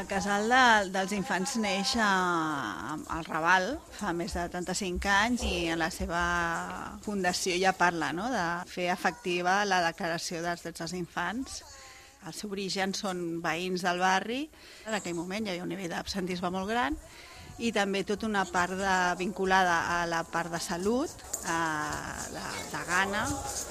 El casal dels infants neix al Raval fa més de 35 anys i en la seva fundació ja parla, no?, de fer efectiva la declaració dels drets dels infants. El seu origen són veïns del barri. En aquell moment hi havia un nivell d'absentisme molt gran i també tota una part vinculada a la part de salut, de gana.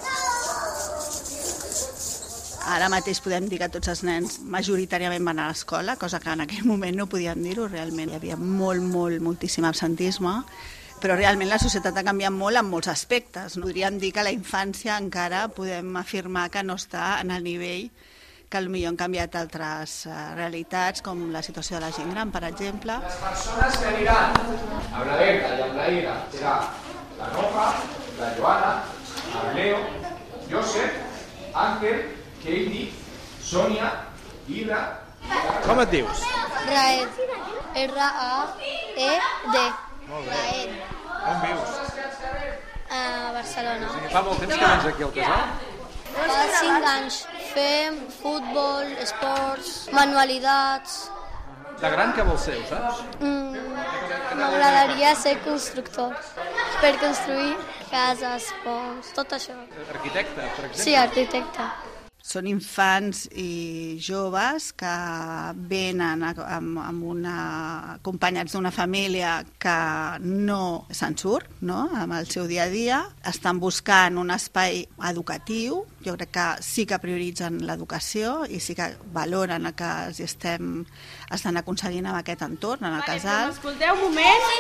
Ara mateix podem dir que tots els nens majoritàriament van a l'escola, cosa que en aquell moment no podíem dir-ho realment. Hi havia moltíssim absentisme, però realment la societat ha canviat molt en molts aspectes. Podríem dir que la infància encara podem afirmar que no està en el nivell que potser han canviat altres realitats, com la situació de la gent gran, per exemple. Les persones que aniran amb la Berta i amb la Ira serà la Roja, la Joana, el Leo, Josep, Àngel, Katie, Sònia, Ida... Com et dius? Raed. R-A-E-D. Molt bé. Raed. On vius? A Barcelona. Fa molt temps que vens aquí al casal? Fa 5 anys. Fem futbol, esports, manualitats. De gran què vols ser, ho saps? M'agradaria ser constructor per construir cases, ponts, tot això. Arquitecte, per exemple? Sí, arquitecte. Són infants i joves que venen acompanyats d'una família que no se'n surt, no?, amb el seu dia a dia. Estan buscant un espai educatiu. Jo crec que sí que prioritzen l'educació i sí que valoren el que estan aconseguint amb aquest entorn, en el casal. Escolteu un moment.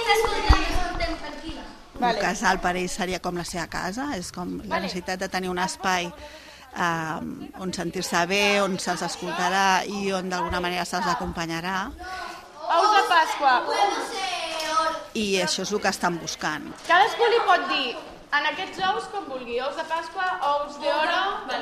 Un casal per ells seria com la seva casa, és com la necessitat de tenir un espai on sentir-se bé, on se'ls escoltarà i on d'alguna manera se'ls acompanyarà. Ous de Pasqua. I això és el que estan buscant. Cadascú li pot dir en aquests ous com vulgui. Ous de Pasqua, ous d'oro...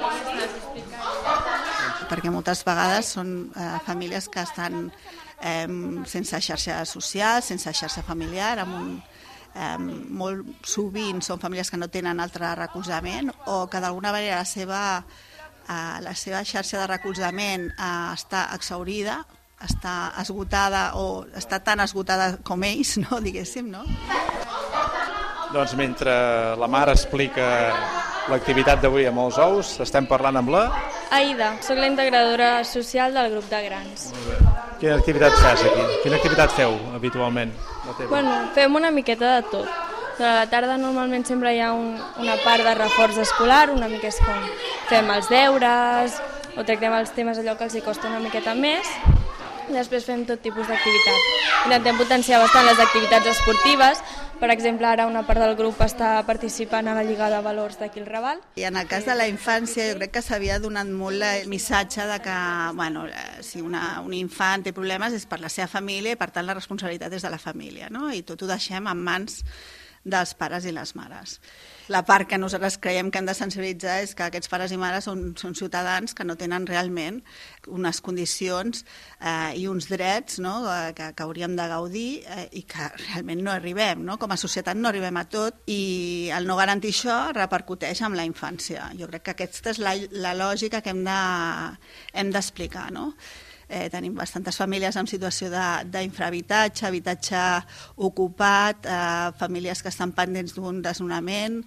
Perquè moltes vegades són famílies que estan sense xarxa social, sense xarxa familiar, molt sovint són famílies que no tenen altre recolzament o que d'alguna manera la seva xarxa de recolzament està exhaurida, està esgotada o està tan esgotada com ells, no, diguéssim, no? Doncs mentre la mare explica l'activitat d'avui amb els ous, estem parlant amb la... Aida, soc la integradora social del grup de grans. Quina activitat fas aquí? Quina activitat feu habitualment? Bueno, fem una miqueta de tot. A la tarda normalment sempre hi ha una part de reforç escolar, una mica és com fem els deures o tractem els temes allò que els hi costa una miqueta més. I després fem tot tipus d'activitat. Intentem potenciar bastant les activitats esportives. Per exemple, ara una part del grup està participant a la Lliga de Valors d'aquí al Raval. I en el cas de la infància jo crec que s'havia donat molt el missatge de que si un infant té problemes és per la seva família i per tant la responsabilitat és de la família, no? I tot ho deixem en mans dels pares i les mares. La part que nosaltres creiem que hem de sensibilitzar és que aquests pares i mares són ciutadans que no tenen realment unes condicions i uns drets, no?, que hauríem de gaudir i que realment no arribem, no? Com a societat no arribem a tot i el no garantir això repercuteix en la infància. Jo crec que aquesta és la lògica que hem d'explicar, no? Tenim bastantes famílies en situació d'infrahabitatge, habitatge ocupat, famílies que estan pendents d'un desnonament.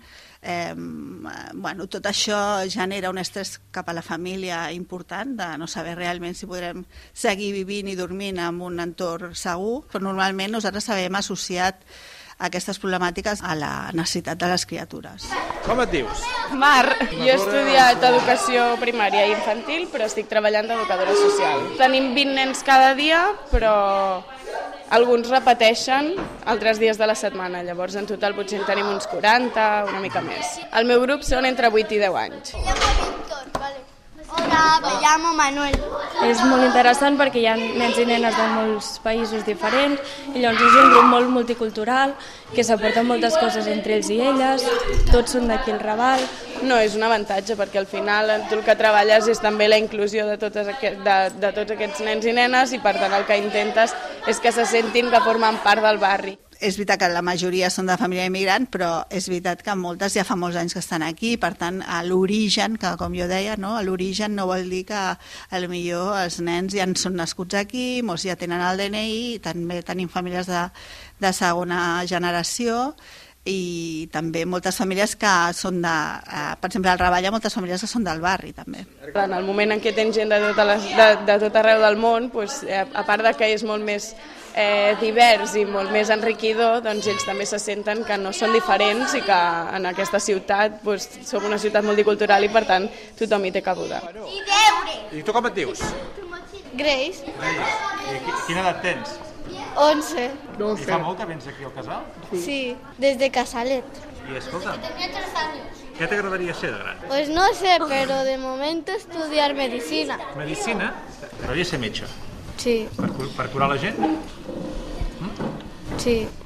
Tot això genera un estrès cap a la família important, de no saber realment si podrem seguir vivint i dormint en un entorn segur, però normalment nosaltres sabem associat aquestes problemàtiques a la necessitat de les criatures. Com et dius? Mar, jo he estudiat educació primària i infantil, però estic treballant d'educadora social. Tenim 20 nens cada dia, però alguns repeteixen altres dies de la setmana, llavors en total potser en tenim uns 40, una mica més. El meu grup són entre 8 i 10 anys. Hola, me llamo Manuel. És molt interessant perquè hi ha nens i nenes de molts països diferents i llavors és un grup molt multicultural que s'aporten moltes coses entre ells i elles, tots són d'aquí al Raval. No, és un avantatge perquè al final tu el que treballes és també la inclusió de tots aquests nens i nenes i per tant el que intentes és que se sentin que formen part del barri. és veritat que la majoria són de família immigrant, però és veritat que moltes ja fa molts anys que estan aquí, per tant, a l'origen, que com jo deia, no? A l'origen no vol dir que potser els nens ja són nascuts aquí, molts ja tenen el DNI, també tenim famílies de segona generació, i també moltes famílies que són per exemple, al Raval hi ha moltes famílies que són del barri, també. En el moment en què tens gent de tot arreu del món, a part de que és molt més divers i molt més enriquidor, doncs ells també se senten que no són diferents i que en aquesta ciutat som una ciutat multicultural i per tant tothom hi té cabuda. I tu com et dius? Grace, I quina edat tens? 11. I fa molt que vens aquí al casal? Sí, desde Casalet. I escolta'm, què t'agradaria ser de gran? Pues no sé, pero de momento estudiar medicina. Medicina? T'agradaria ser metge? Sí, Per curar la gent? sí.